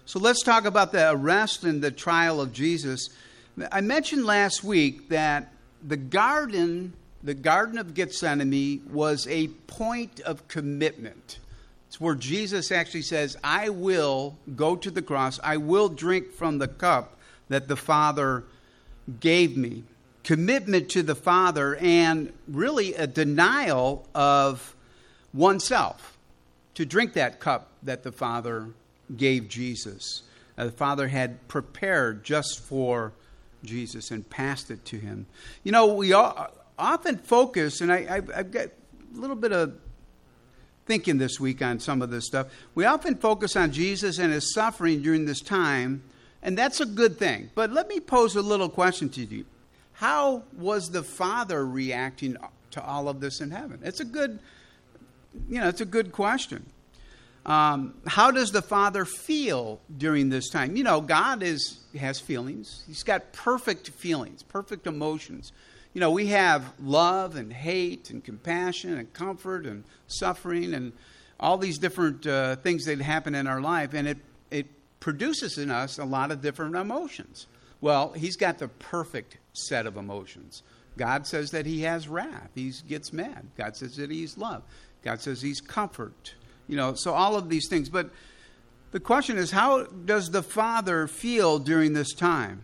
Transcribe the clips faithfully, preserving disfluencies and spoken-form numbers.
So let's talk about the arrest and the trial of Jesus. I mentioned last week that the garden, the Garden of Gethsemane, was a point of commitment. It's where Jesus actually says, I will go to the cross. I will drink from the cup that the Father gave me. Commitment to the Father, and really a denial of oneself to drink that cup that the Father gave Jesus. Uh, the Father had prepared just for Jesus and passed it to him. You know, we all, often focus, and I, I've, I've got a little bit of thinking this week on some of this stuff. We often focus on Jesus and his suffering during this time, and that's a good thing. But let me pose a little question to you. How was the Father reacting to all of this in heaven? It's a good, you know, it's a good question. Um, how does the Father feel during this time? You know, God is has feelings. He's got perfect feelings, perfect emotions. You know, we have love and hate and compassion and comfort and suffering and all these different uh, things that happen in our life, and it it produces in us a lot of different emotions. Well, he's got the perfect set of emotions. God says that he has wrath. He gets mad. God says that he's love. God says he's comfort. You know, so all of these things. But the question is, how does the Father feel during this time?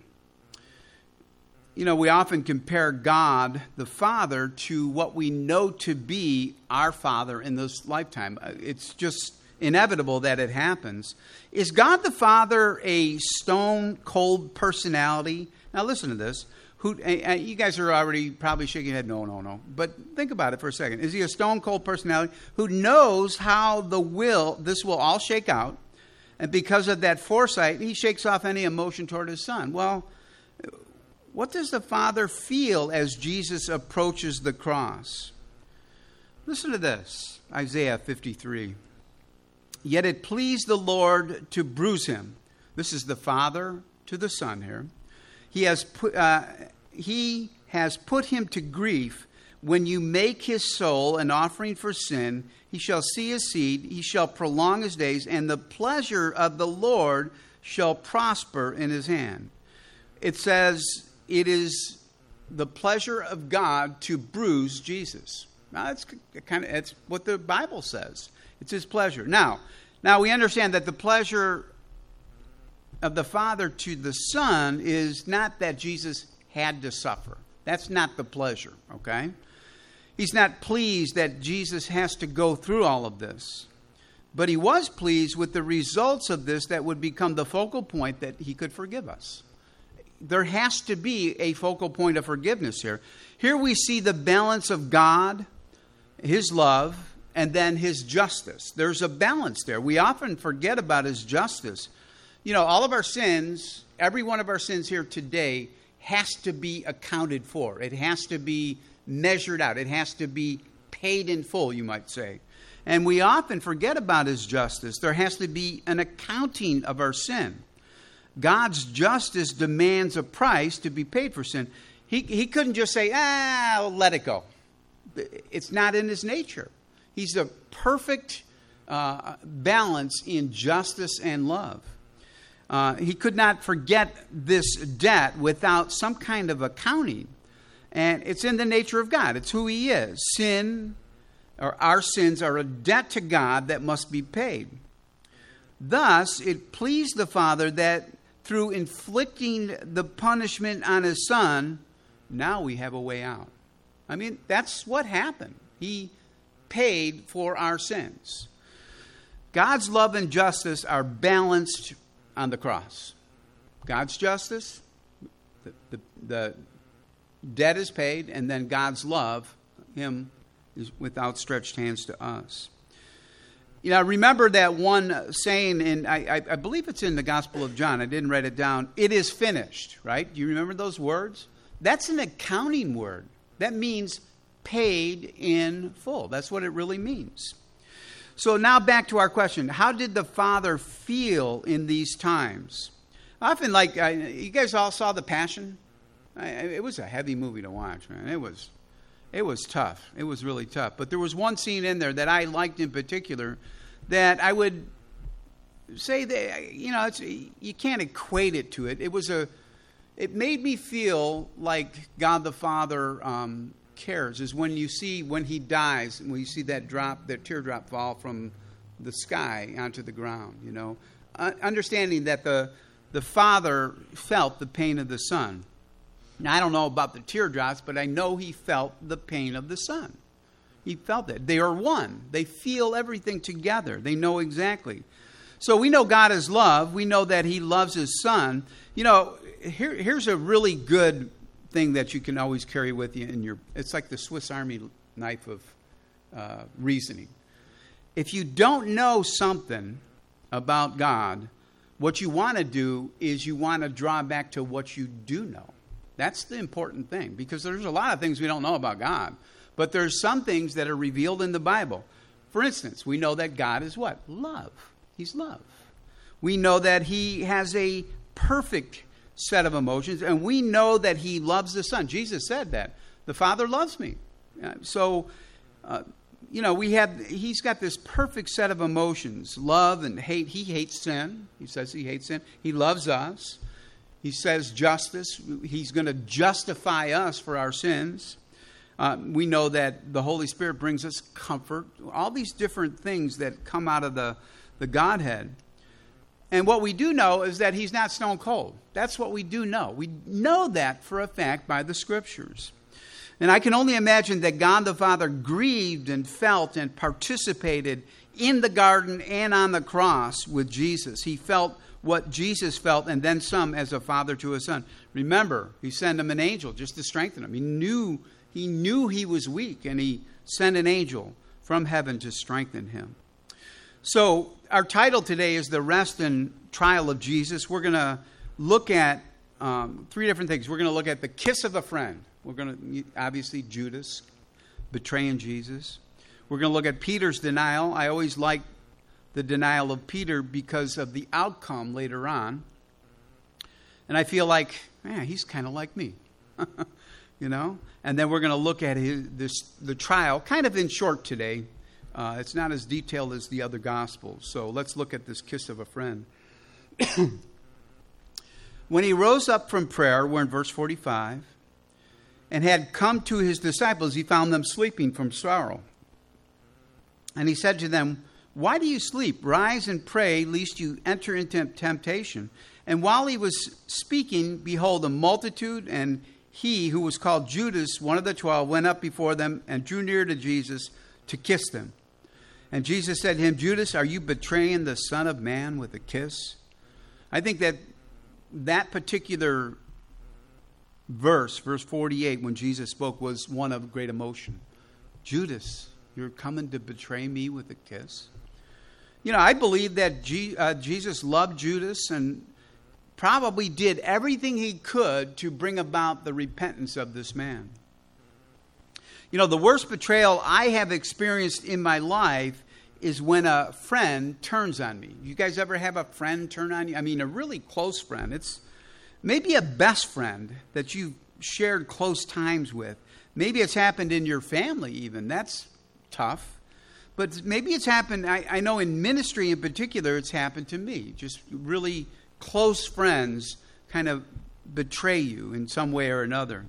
You know, we often compare God, the Father, to what we know to be our Father in this lifetime. It's just inevitable that it happens. Is God the Father a stone-cold personality? Now listen to this. Who, uh, you guys are already probably shaking your head, no, no, no. But think about it for a second. Is he a stone-cold personality who knows how the will, this will all shake out, and because of that foresight, he shakes off any emotion toward his Son? Well, what does the Father feel as Jesus approaches the cross? Listen to this, Isaiah fifty-three. Yet it pleased the Lord to bruise him. This is the Father to the Son here. He has put, uh, he has put him to grief. When you make his soul an offering for sin, he shall see his seed, he shall prolong his days, and the pleasure of the Lord shall prosper in his hand. It says it is the pleasure of God to bruise Jesus. Now, that's kind of that's what the Bible says. It's his pleasure. Now, now we understand that the pleasure of the Father to the Son is not that Jesus had to suffer. That's not the pleasure, okay? He's not pleased that Jesus has to go through all of this. But he was pleased with the results of this that would become the focal point that he could forgive us. There has to be a focal point of forgiveness here. Here we see the balance of God, his love, and then his justice. There's a balance there. We often forget about his justice. You know, all of our sins, every one of our sins here today has to be accounted for. It has to be measured out. It has to be paid in full, you might say. And we often forget about his justice. There has to be an accounting of our sin. God's justice demands a price to be paid for sin. He, he couldn't just say, ah, I'll let it go. It's not in his nature. He's a perfect uh, balance in justice and love. Uh, he could not forget this debt without some kind of accounting. And it's in the nature of God. It's who he is. Sin, or our sins, are a debt to God that must be paid. Thus, it pleased the Father that through inflicting the punishment on his Son, now we have a way out. I mean, that's what happened. He paid for our sins. God's love and justice are balanced on the cross. God's justice, the, the, the debt is paid, and then God's love, him, is with outstretched hands to us. You know, remember that one saying, in I, I, I believe it's in the Gospel of John. I didn't write it down. It is finished, right? Do you remember those words? That's an accounting word. That means paid in full. That's what it really means. So now back to our question. How did the Father feel in these times? Often, like, uh, you guys all saw The Passion? I, it was a heavy movie to watch, man. It was, it was tough. It was really tough. But there was one scene in there that I liked in particular that I would say that, you know, it's, you can't equate it to it. It was a, it made me feel like God the Father um, cares. Is when you see, when he dies, when you see that drop, that teardrop fall from the sky onto the ground, you know. Uh, understanding that the, the Father felt the pain of the Son. Now, I don't know about the teardrops, but I know he felt the pain of the Son. He felt it. They are one. They feel everything together. They know exactly. So we know God is love. We know that he loves his Son. You know, here, here's a really good thing that you can always carry with you in your, it's like the Swiss Army knife of uh, reasoning. If you don't know something about God, what you want to do is you want to draw back to what you do know. That's the important thing, because there's a lot of things we don't know about God. But there's some things that are revealed in the Bible. For instance, we know that God is what? Love. He's love. We know that he has a perfect set of emotions, and we know that he loves the Son. Jesus said that. The Father loves me. Uh, so, uh, you know, we have, he's got this perfect set of emotions, love and hate. He hates sin. He says he hates sin. He loves us. He says justice. He's going to justify us for our sins. Uh, we know that the Holy Spirit brings us comfort. All these different things that come out of the, the Godhead. And what we do know is that he's not stone cold. That's what we do know. We know that for a fact by the Scriptures. And I can only imagine that God the Father grieved and felt and participated in the garden and on the cross with Jesus. He felt what Jesus felt, and then some, as a father to a son. Remember, he sent him an angel just to strengthen him. He knew he knew he was weak, and he sent an angel from heaven to strengthen him. So our title today is The Rest and Trial of Jesus. We're going to look at um, three different things. We're going to look at the kiss of a friend. We're going to, obviously, Judas betraying Jesus. We're going to look at Peter's denial. I always like the denial of Peter because of the outcome later on. And I feel like, man, he's kind of like me. You know? And then we're going to look at his, this, the trial, kind of in short today. Uh, it's not as detailed as the other Gospels. So let's look at this kiss of a friend. When he rose up from prayer, we're in verse forty-five, and had come to his disciples, he found them sleeping from sorrow. And he said to them, "Why do you sleep? Rise and pray, lest you enter into temptation." And while he was speaking, behold, a multitude, and he who was called Judas, one of the twelve, went up before them and drew near to Jesus to kiss them. And Jesus said to him, "Judas, are you betraying the Son of Man with a kiss?" I think that that particular verse, verse forty-eight, when Jesus spoke, was one of great emotion. Judas, you're coming to betray me with a kiss? You know, I believe that G, uh, Jesus loved Judas and probably did everything he could to bring about the repentance of this man. You know, the worst betrayal I have experienced in my life is when a friend turns on me. You guys ever have a friend turn on you? I mean, a really close friend. It's maybe a best friend that you've shared close times with. Maybe it's happened in your family even. That's tough. But maybe it's happened, I, I know in ministry in particular, it's happened to me. Just really close friends kind of betray you in some way or another.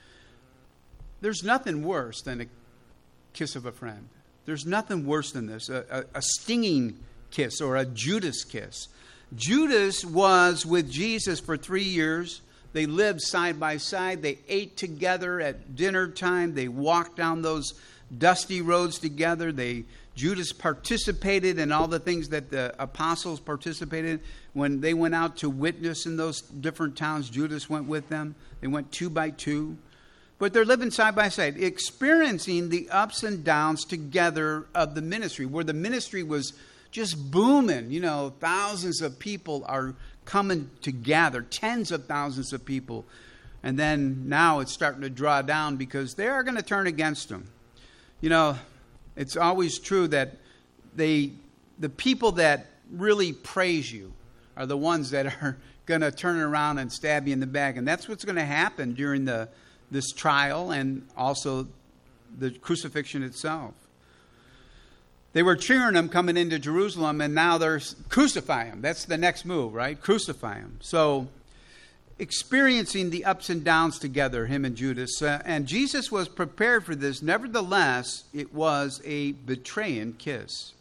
There's nothing worse than a kiss of a friend. There's nothing worse than this, a, a, a stinging kiss or a Judas kiss. Judas was with Jesus for three years. They lived side by side. They ate together at dinner time. They walked down those dusty roads together. They Judas participated in all the things that the apostles participated when they went out to witness in those different towns. Judas went with them. They went two by two. But they're living side by side, experiencing the ups and downs together of the ministry, where the ministry was just booming. You know, thousands of people are coming together, tens of thousands of people. And then now it's starting to draw down because they are going to turn against them. You know, it's always true that they, the people that really praise you are the ones that are going to turn around and stab you in the back. And that's what's going to happen during the this trial and also the crucifixion itself. They were cheering him coming into Jerusalem, and now they're crucify him. That's the next move, right? Crucify him. So experiencing the ups and downs together, him and Judas. Uh, and Jesus was prepared for this. Nevertheless, it was a betraying kiss.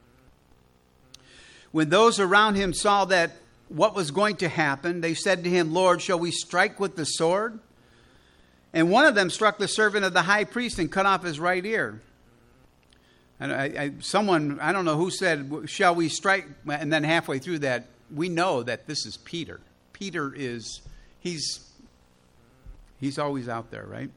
When those around him saw that what was going to happen, they said to him, Lord, shall we strike with the sword? And one of them struck the servant of the high priest and cut off his right ear. And I, I, someone, I don't know who said, shall we strike? And then halfway through that, we know that this is Peter. Peter is, he's, he's always out there, right?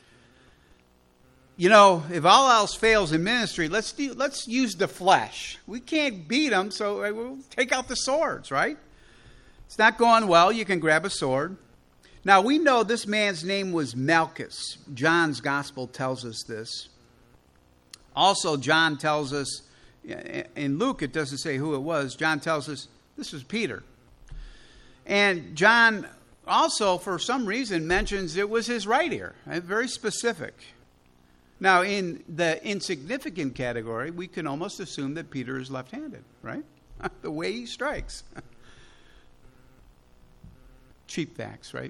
You know, if all else fails in ministry, let's do, let's use the flesh. We can't beat them, so we'll take out the swords, right? It's not going well. You can grab a sword. Now, we know this man's name was Malchus. John's gospel tells us this. Also, John tells us, in Luke it doesn't say who it was. John tells us this was Peter. And John also, for some reason, mentions it was his right ear. Very specific. Now, in the insignificant category, we can almost assume that Peter is left-handed, right? The way he strikes. Cheap facts, right?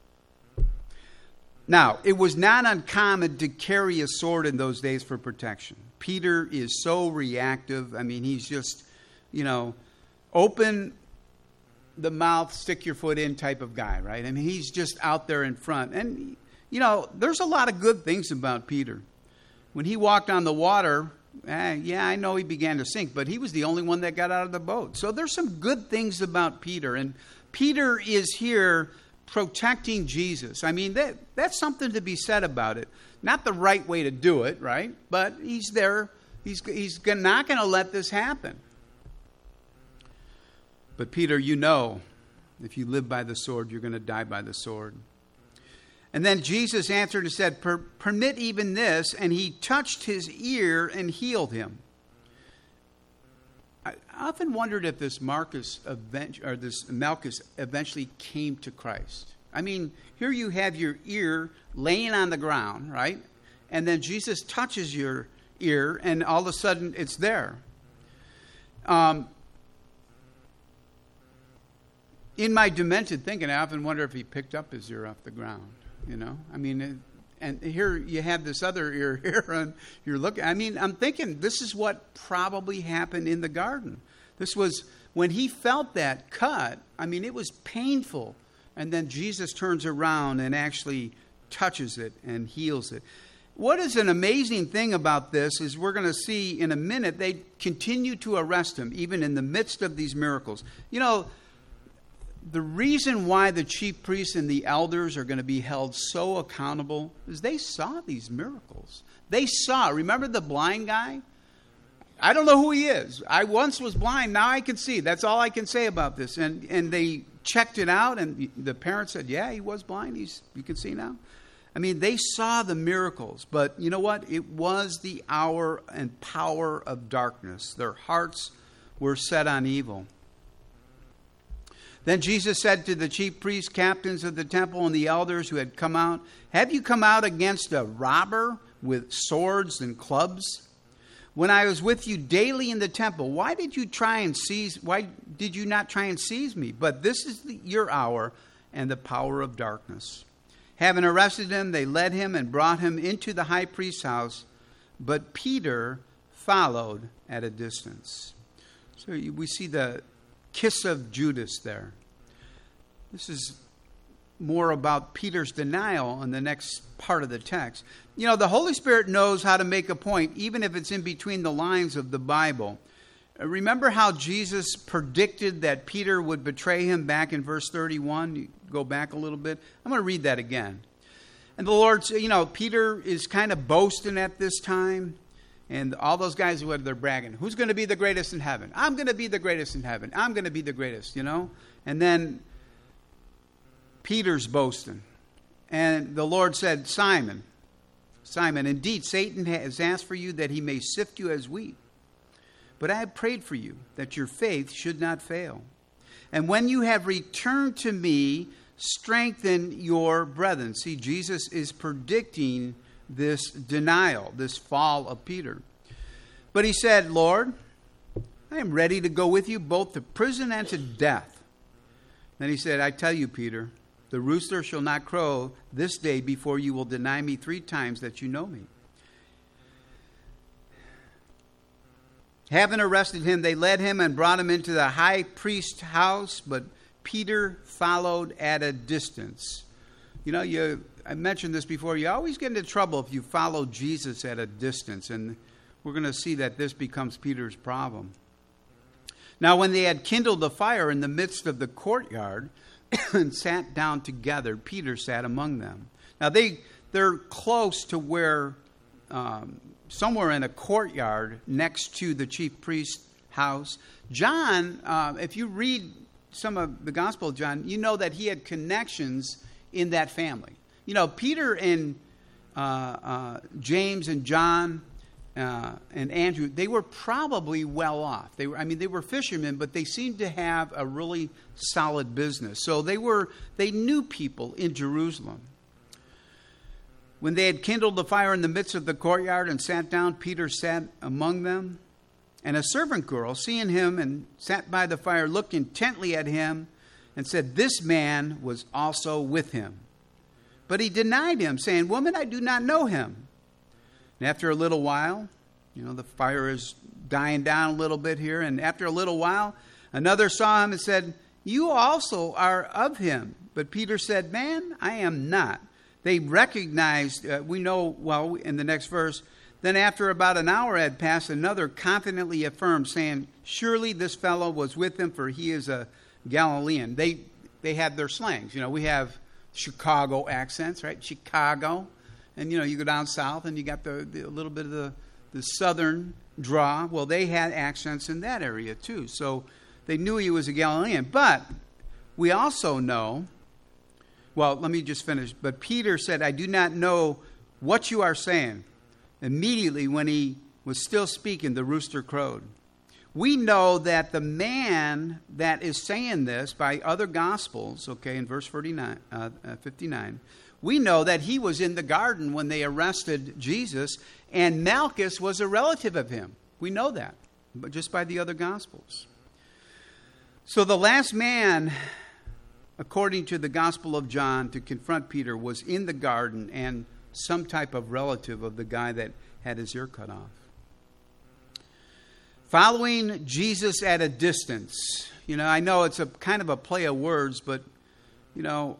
Now, it was not uncommon to carry a sword in those days for protection. Peter is so reactive. I mean, he's just, you know, open the mouth, stick your foot in type of guy, right? I mean, he's just out there in front. And, you know, there's a lot of good things about Peter. When he walked on the water, eh, yeah, I know he began to sink, but he was the only one that got out of the boat. So there's some good things about Peter. And Peter is here protecting Jesus. I mean, that that's something to be said about it. Not the right way to do it, right? But he's there. He's, he's not going to let this happen. But Peter, you know, if you live by the sword, you're going to die by the sword. And then Jesus answered and said, per, permit even this, and he touched his ear and healed him. I often wondered if this Marcus event, or this Malchus eventually came to Christ. I mean, here you have your ear laying on the ground, right? And then Jesus touches your ear, and all of a sudden it's there. Um, in my demented thinking, I often wonder if he picked up his ear off the ground. You know, I mean, it, and here you have this other ear here, and you're looking. I mean, I'm thinking this is what probably happened in the garden. This was when he felt that cut. I mean, it was painful, and then Jesus turns around and actually touches it and heals it. What is an amazing thing about this is we're going to see in a minute. They continue to arrest him even in the midst of these miracles. You know. The reason why the chief priests and the elders are going to be held so accountable is they saw these miracles. They saw, remember the blind guy? I don't know who he is. I once was blind, now I can see. That's all I can say about this. And and they checked it out, and the parents said, yeah, he was blind. He's you can see now. I mean, they saw the miracles, but you know what? It was the hour and power of darkness. Their hearts were set on evil. Then Jesus said to the chief priests, captains of the temple, and the elders who had come out, have you come out against a robber with swords and clubs? When I was with you daily in the temple, why did you try and seize, why did you not try and seize me? But this is the, your hour and the power of darkness. Having arrested him, they led him and brought him into the high priest's house, but Peter followed at a distance. So we see the kiss of Judas there. This is more about Peter's denial in the next part of the text. You know, the Holy Spirit knows how to make a point, even if it's in between the lines of the Bible. Remember how Jesus predicted that Peter would betray him back in verse thirty-one? You go back a little bit. I'm going to read that again. And the Lord said, you know, Peter is kind of boasting at this time. And all those guys who are they're bragging, who's going to be the greatest in heaven? I'm going to be the greatest in heaven. I'm going to be the greatest, you know. And then Peter's boasting. And the Lord said, Simon, Simon, indeed Satan has asked for you that he may sift you as wheat. But I have prayed for you that your faith should not fail. And when you have returned to me, strengthen your brethren. See, Jesus is predicting this denial, this fall of Peter. But he said, Lord, I am ready to go with you both to prison and to death. Then he said, I tell you, Peter, the rooster shall not crow this day before you will deny me three times that you know me. Having arrested him, they led him and brought him into the high priest's house, but Peter followed at a distance. You know, you I mentioned this before. You always get into trouble if you follow Jesus at a distance, and we're going to see that this becomes Peter's problem. Now, when they had kindled a fire in the midst of the courtyard and sat down together, Peter sat among them. Now, they, they're close to where, um, somewhere in a courtyard next to the chief priest's house. John, uh, if you read some of the Gospel of John, you know that he had connections in that family. You know, Peter and uh, uh, James and John uh, and Andrew, they were probably well off. They were, I mean, they were fishermen, but they seemed to have a really solid business. So they were, they knew people in Jerusalem. When they had kindled the fire in the midst of the courtyard and sat down, Peter sat among them. And a servant girl, seeing him and sat by the fire, looked intently at him and said, this man was also with him. But he denied him, saying, woman, I do not know him. And after a little while, you know, the fire is dying down a little bit here. And after a little while, another saw him and said, you also are of him. But Peter said, man, I am not. They recognized, uh, we know, well, in the next verse, then after about an hour had passed, another confidently affirmed, saying, surely this fellow was with him, for he is a Galilean. They they had their slangs. You know, we have Chicago accents, right? Chicago. And, you know, you go down south and you got the, the a little bit of the, the southern draw. Well, they had accents in that area too. So they knew he was a Galilean. But we also know, well, let me just finish. But Peter said, I do not know what you are saying. Immediately when he was still speaking, the rooster crowed. We know that the man that is saying this by other Gospels, okay, in verse forty-nine, uh, fifty-nine, we know that he was in the garden when they arrested Jesus, and Malchus was a relative of him. We know that, but just by the other Gospels. So the last man, according to the Gospel of John, to confront Peter was in the garden and some type of relative of the guy that had his ear cut off. Following Jesus at a distance. You know, I know it's a kind of a play of words, but, you know,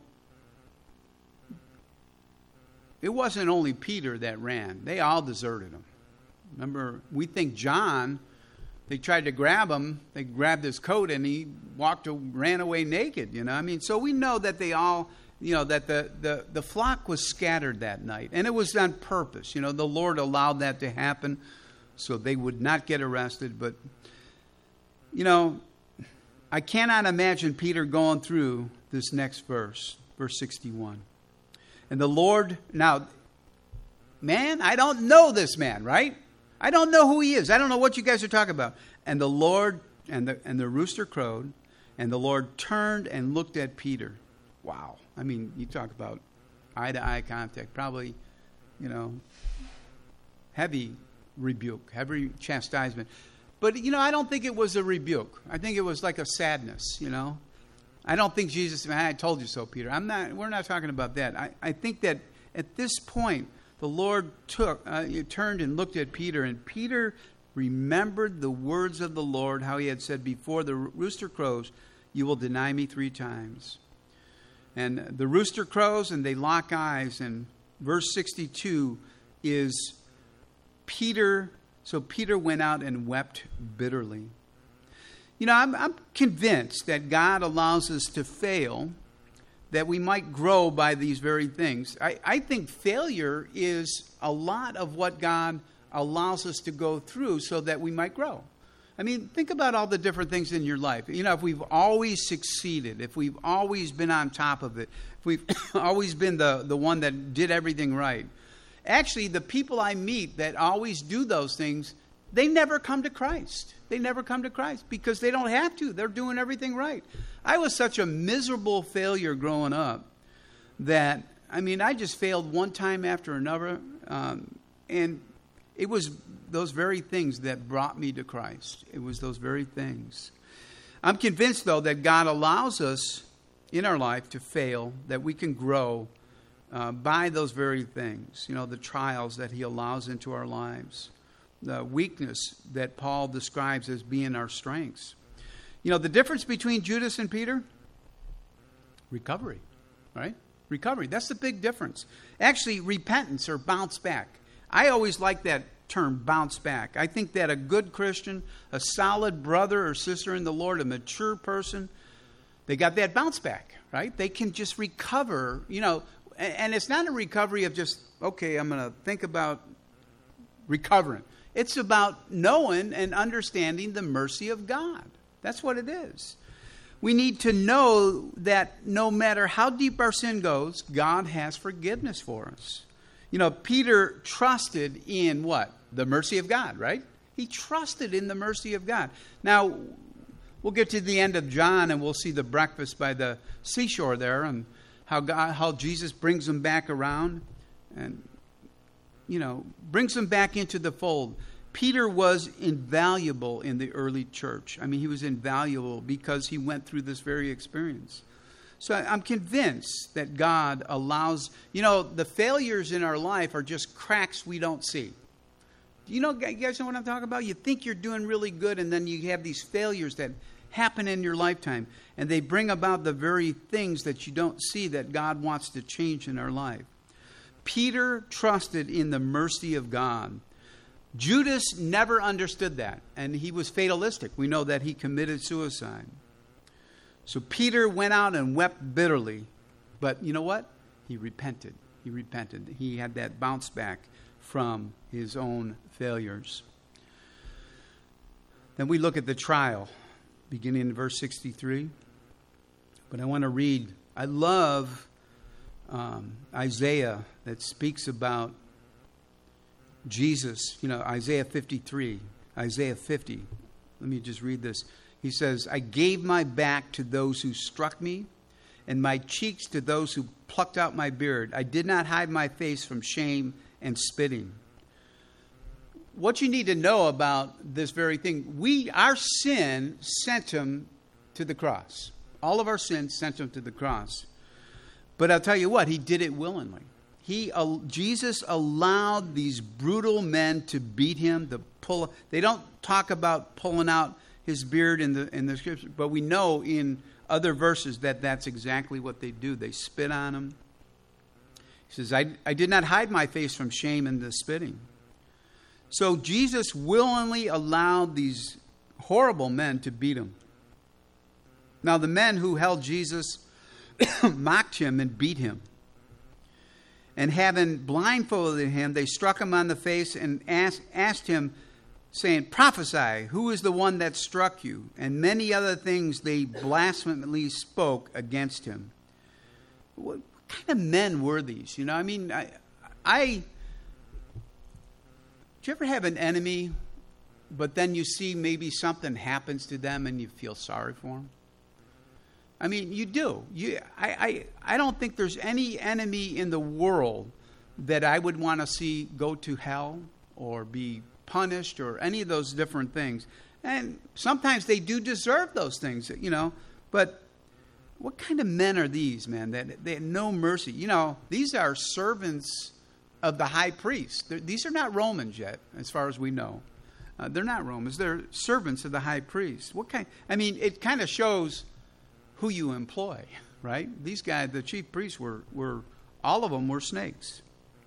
it wasn't only Peter that ran. They all deserted him. Remember, we think John, they tried to grab him. They grabbed his coat and he walked, ran away naked, you know. I mean, so we know that they all, you know, that the, the, the flock was scattered that night. And it was on purpose. You know, the Lord allowed that to happen so they would not get arrested. But, you know, I cannot imagine Peter going through this next verse, verse sixty-one. And the Lord, now, man, I don't know this man, right? I don't know who he is. I don't know what you guys are talking about. And the Lord, and the, and the rooster crowed, and the Lord turned and looked at Peter. Wow. I mean, you talk about eye-to-eye contact. Probably, you know, heavy rebuke, heavy chastisement. But, you know, I don't think it was a rebuke. I think it was like a sadness, you know. I don't think Jesus, I told you so, Peter. I'm not, we're not talking about that. I, I think that at this point, the Lord took, uh, he turned and looked at Peter, and Peter remembered the words of the Lord, how he had said, before the rooster crows, you will deny me three times. And the rooster crows and they lock eyes. And verse sixty-two is Peter. So Peter went out and wept bitterly. You know, I'm, I'm convinced that God allows us to fail, that we might grow by these very things. I, I think failure is a lot of what God allows us to go through so that we might grow. I mean, think about all the different things in your life. You know, if we've always succeeded, if we've always been on top of it, if we've always been the, the one that did everything right. Actually, the people I meet that always do those things, they never come to Christ. They never come to Christ because they don't have to. They're doing everything right. I was such a miserable failure growing up that, I mean, I just failed one time after another. Um, and It was those very things that brought me to Christ. It was those very things. I'm convinced, though, that God allows us in our life to fail, that we can grow uh, by those very things. You know, the trials that he allows into our lives. The weakness that Paul describes as being our strengths. You know, the difference between Judas and Peter? Recovery, right? Recovery. That's the big difference. Actually, repentance or bounce back. I always like that term, bounce back. I think that a good Christian, a solid brother or sister in the Lord, a mature person, they got that bounce back, right? They can just recover, you know, and it's not a recovery of just, okay, I'm going to think about recovering. It's about knowing and understanding the mercy of God. That's what it is. We need to know that no matter how deep our sin goes, God has forgiveness for us. You know, Peter trusted in what? The mercy of God, right? He trusted in the mercy of God. Now, we'll get to the end of John and we'll see the breakfast by the seashore there and how God, how Jesus brings them back around and, you know, brings them back into the fold. Peter was invaluable in the early church. I mean, he was invaluable because he went through this very experience. So I'm convinced that God allows, you know, the failures in our life are just cracks we don't see. You know, you guys know what I'm talking about? You think you're doing really good, and then you have these failures that happen in your lifetime, and they bring about the very things that you don't see that God wants to change in our life. Peter trusted in the mercy of God. Judas never understood that, and he was fatalistic. We know that he committed suicide. So Peter went out and wept bitterly, but you know what? He repented. He repented. He had that bounce back from his own failures. Then we look at the trial, beginning in verse sixty-three. But I want to read, I love um, Isaiah that speaks about Jesus, you know, Isaiah fifty-three, Isaiah fifty. Let me just read this. He says, I gave my back to those who struck me, and my cheeks to those who plucked out my beard. I did not hide my face from shame and spitting. What you need to know about this very thing, we, our sin sent him to the cross. All of our sins sent him to the cross. But I'll tell you what, he did it willingly. He, uh, Jesus allowed these brutal men to beat him, to pull. They don't talk about pulling out his beard in the in the scripture, but we know in other verses that that's exactly what they do. They spit on him. He says, I, I did not hide my face from shame and the spitting. So Jesus willingly allowed these horrible men to beat him. Now the men who held Jesus mocked him and beat him. And having blindfolded him, they struck him on the face and asked, asked him, saying, prophesy, who is the one that struck you? And many other things they blasphemously spoke against him. What, what kind of men were these? You know, I mean, I, I, do you ever have an enemy, but then you see maybe something happens to them and you feel sorry for them? I mean, you do. You, I, I, I don't think there's any enemy in the world that I would want to see go to hell or be punished or any of those different things. And sometimes they do deserve those things, you know. But what kind of men are these, man, that they have no mercy? You know, these are servants of the high priest. They're, these are not Romans yet, as far as we know. Uh, they're not Romans. They're servants of the high priest. What kind? I mean, it kind of shows who you employ, right? These guys, the chief priests, were, were all of them were snakes.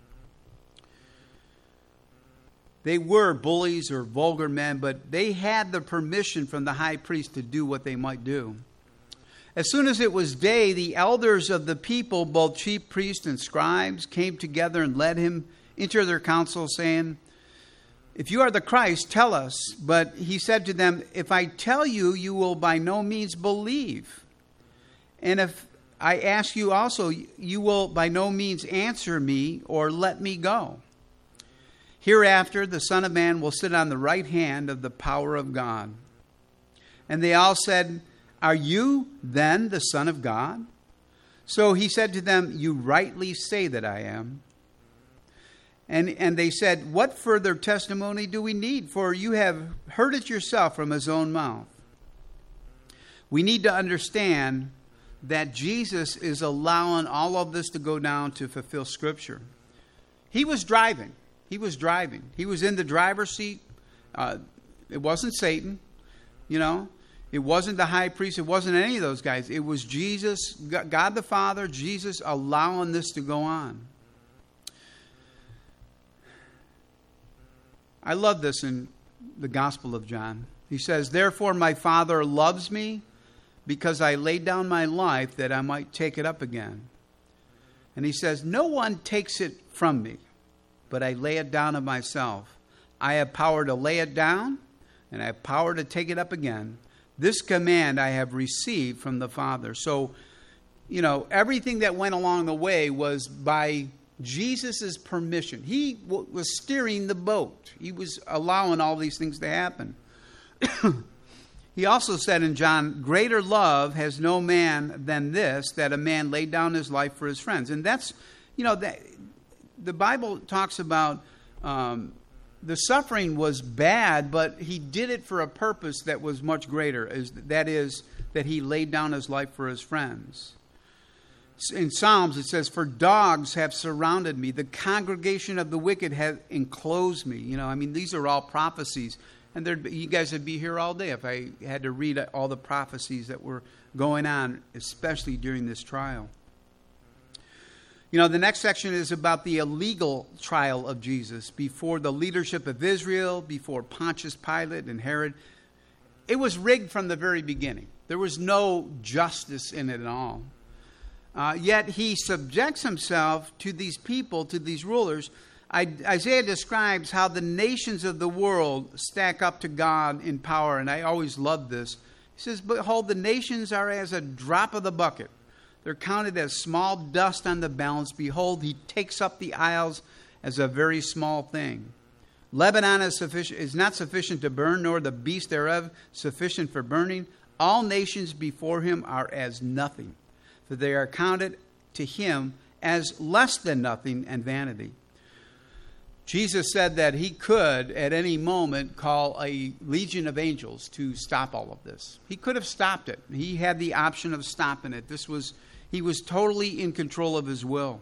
They were bullies or vulgar men, but they had the permission from the high priest to do what they might do. As soon as it was day, the elders of the people, both chief priests and scribes, came together and led him into their council, saying, if you are the Christ, tell us. But he said to them, if I tell you, you will by no means believe. And if I ask you also, you will by no means answer me or let me go. Hereafter, the Son of Man will sit on the right hand of the power of God. And they all said, are you then the Son of God? So he said to them, you rightly say that I am. And, and they said, what further testimony do we need? For you have heard it yourself from his own mouth. We need to understand that Jesus is allowing all of this to go down to fulfill Scripture. He was driving. He was driving. He was in the driver's seat. Uh, it wasn't Satan, you know. It wasn't the high priest. It wasn't any of those guys. It was Jesus, God the Father, Jesus allowing this to go on. I love this in the Gospel of John. He says, therefore my Father loves me because I laid down my life that I might take it up again. And he says, no one takes it from me, but I lay it down of myself. I have power to lay it down, and I have power to take it up again. This command I have received from the Father. So, you know, everything that went along the way was by Jesus' permission. He w- was steering the boat. He was allowing all these things to happen. He also said in John, greater love has no man than this, that a man laid down his life for his friends. And that's, you know, that, the Bible talks about um, the suffering was bad, but he did it for a purpose that was much greater. Is, that is, that he laid down his life for his friends. In Psalms it says, for dogs have surrounded me. The congregation of the wicked have enclosed me. You know, I mean, these are all prophecies. And you guys would be here all day if I had to read all the prophecies that were going on, especially during this trial. You know, the next section is about the illegal trial of Jesus before the leadership of Israel, before Pontius Pilate and Herod. It was rigged from the very beginning. There was no justice in it at all. Uh, yet he subjects himself to these people, to these rulers. I, Isaiah describes how the nations of the world stack up to God in power, and I always love this. He says, behold, the nations are as a drop of the bucket. They're counted as small dust on the balance. Behold, he takes up the isles as a very small thing. Lebanon is, sufficient, is not sufficient to burn, nor the beast thereof sufficient for burning. All nations before him are as nothing, for they are counted to him as less than nothing and vanity. Jesus said that he could, at any moment, call a legion of angels to stop all of this. He could have stopped it. He had the option of stopping it. This was, he was totally in control of his will.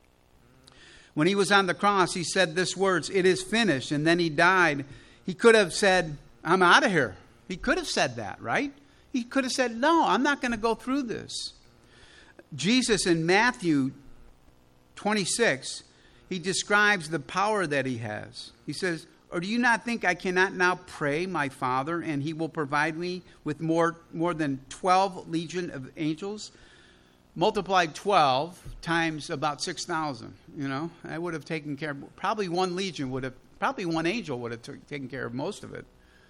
When he was on the cross, he said this words, it is finished, and then he died. He could have said, I'm out of here. He could have said that, right? He could have said, no, I'm not going to go through this. Jesus in Matthew twenty-six, he describes the power that he has. He says, or do you not think I cannot now pray my Father, and he will provide me with more, more than twelve legion of angels? Multiply twelve times about six thousand, you know. I would have taken care of, probably one legion would have, probably one angel would have t- taken care of most of it.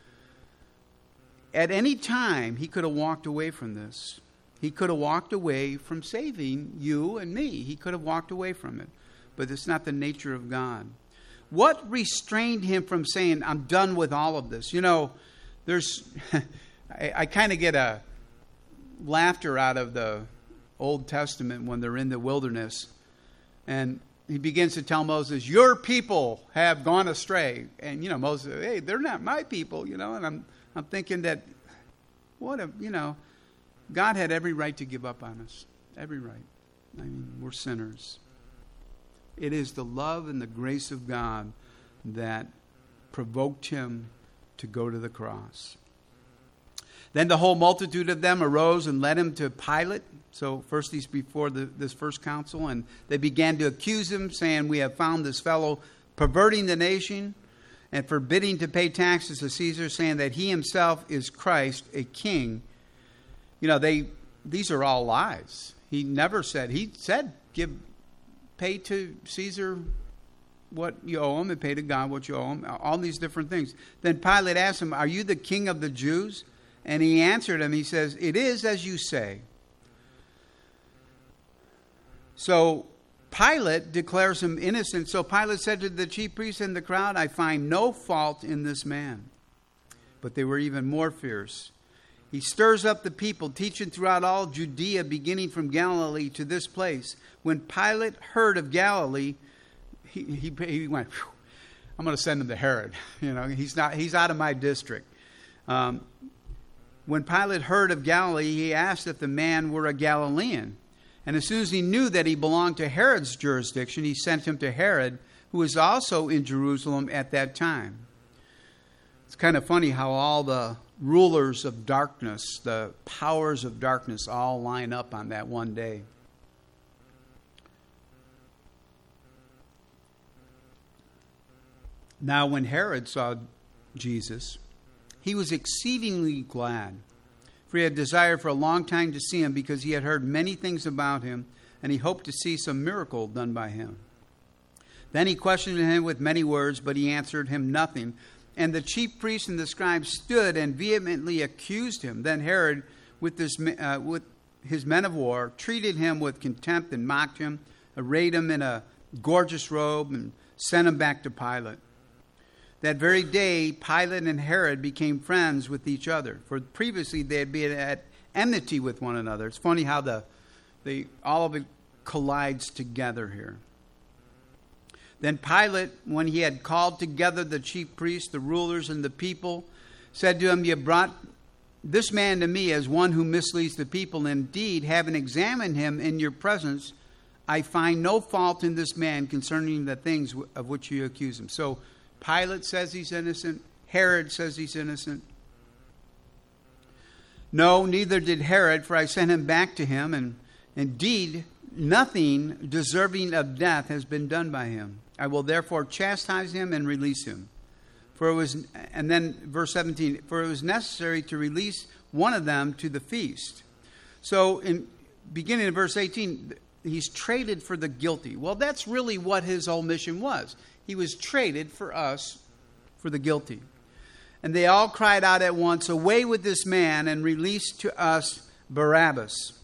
At any time, he could have walked away from this. He could have walked away from saving you and me. He could have walked away from it. But it's not the nature of God. What restrained him from saying, I'm done with all of this? You know, there's, I, I kind of get a laughter out of the Old Testament when they're in the wilderness. And he begins to tell Moses, your people have gone astray. And, you know, Moses, hey, they're not my people, you know. And I'm, I'm thinking that, what a, you know, God had every right to give up on us. Every right. I mean, we're sinners. It is the love and the grace of God that provoked him to go to the cross. Then the whole multitude of them arose and led him to Pilate. So first he's before the, this first council, and they began to accuse him, saying, we have found this fellow perverting the nation and forbidding to pay taxes to Caesar, saying that he himself is Christ, a king. You know, they these are all lies. He never said, he said, give pay to Caesar what you owe him and pay to God what you owe him. All these different things. Then Pilate asked him, are you the king of the Jews? And he answered him, he says, it is as you say. So Pilate declares him innocent. So Pilate said to the chief priests and the crowd, I find no fault in this man. But they were even more fierce. He stirs up the people, teaching throughout all Judea, beginning from Galilee to this place. When Pilate heard of Galilee, he, he, he went, Phew, I'm going to send him to Herod. You know, he's not, he's out of my district. Um, when Pilate heard of Galilee, he asked if the man were a Galilean. And as soon as he knew that he belonged to Herod's jurisdiction, he sent him to Herod, who was also in Jerusalem at that time. It's kind of funny how all the rulers of darkness, the powers of darkness, all line up on that one day. Now, when Herod saw Jesus, he was exceedingly glad, for he had desired for a long time to see him, because he had heard many things about him, and he hoped to see some miracle done by him. Then he questioned him with many words, but he answered him nothing. And the chief priests and the scribes stood and vehemently accused him. Then Herod, with his, uh, with his men of war, treated him with contempt and mocked him, arrayed him in a gorgeous robe, and sent him back to Pilate. That very day, Pilate and Herod became friends with each other, for previously they had been at enmity with one another. It's funny how the, the all of it collides together here. Then Pilate, when he had called together the chief priests, the rulers, and the people, said to him, "You brought this man to me as one who misleads the people. Indeed, having examined him in your presence, I find no fault in this man concerning the things of which you accuse him." So Pilate says he's innocent. Herod says he's innocent. No, neither did Herod, for I sent him back to him, and indeed nothing deserving of death has been done by him. I will therefore chastise him and release him. For it was, and then verse seventeen, for it was necessary to release one of them to the feast. So in beginning of verse eighteen, he's traded for the guilty. Well, that's really what his whole mission was. He was traded for us, for the guilty. And they all cried out at once, "Away with this man, and release to us Barabbas."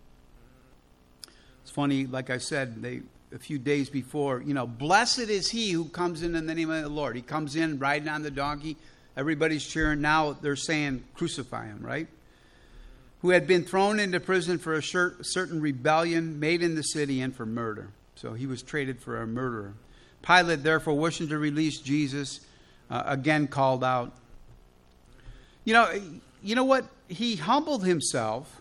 It's funny, like I said, they a few days before, you know, blessed is he who comes in in the name of the Lord. He comes in riding on the donkey. Everybody's cheering. Now they're saying, crucify him, right? Who had been thrown into prison for a certain rebellion made in the city and for murder. So he was traded for a murderer. Pilate, therefore, wishing to release Jesus, uh, again called out. You know, you know what? He humbled himself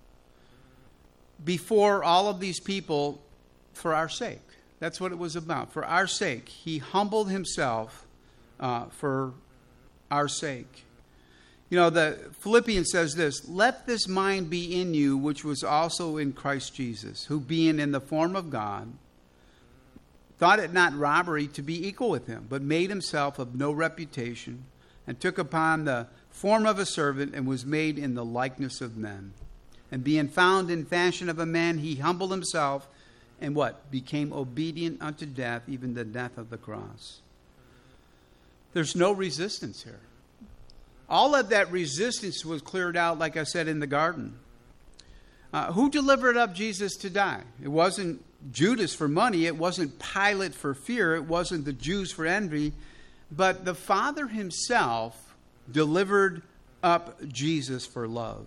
before all of these people for our sake. That's what it was about. For our sake. He humbled himself uh, for our sake. You know, the Philippians says this, "Let this mind be in you, which was also in Christ Jesus, who being in the form of God, thought it not robbery to be equal with him, but made himself of no reputation, and took upon the form of a servant, and was made in the likeness of men. And being found in fashion of a man, he humbled himself, and what? Became obedient unto death, even the death of the cross." There's no resistance here. All of that resistance was cleared out, like I said, in the garden. Uh, who delivered up Jesus to die? It wasn't Judas for money. It wasn't Pilate for fear. It wasn't the Jews for envy. But the Father himself delivered up Jesus for love.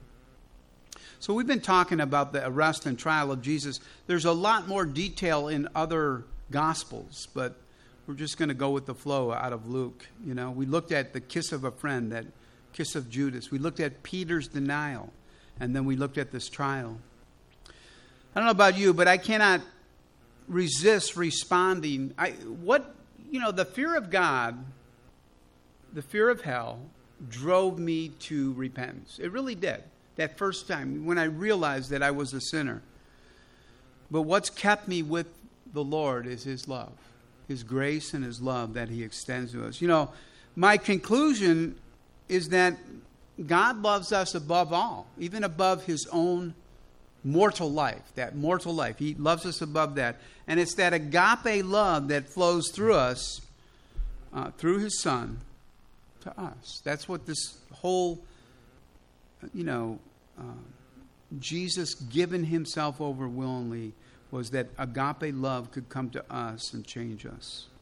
So we've been talking about the arrest and trial of Jesus. There's a lot more detail in other Gospels, but we're just going to go with the flow out of Luke. You know, we looked at the kiss of a friend, that kiss of Judas. We looked at Peter's denial, and then we looked at this trial. I don't know about you, but I cannot resist responding. I what you know, the fear of God, the fear of hell, drove me to repentance. It really did. That first time when I realized that I was a sinner. But what's kept me with the Lord is his love, his grace and his love that he extends to us. You know, my conclusion is that God loves us above all, even above his own mortal life, that mortal life. He loves us above that. And it's that agape love that flows through us, uh, through his Son, to us. That's what this whole, you know, uh, Jesus giving himself over willingly was, that agape love could come to us and change us.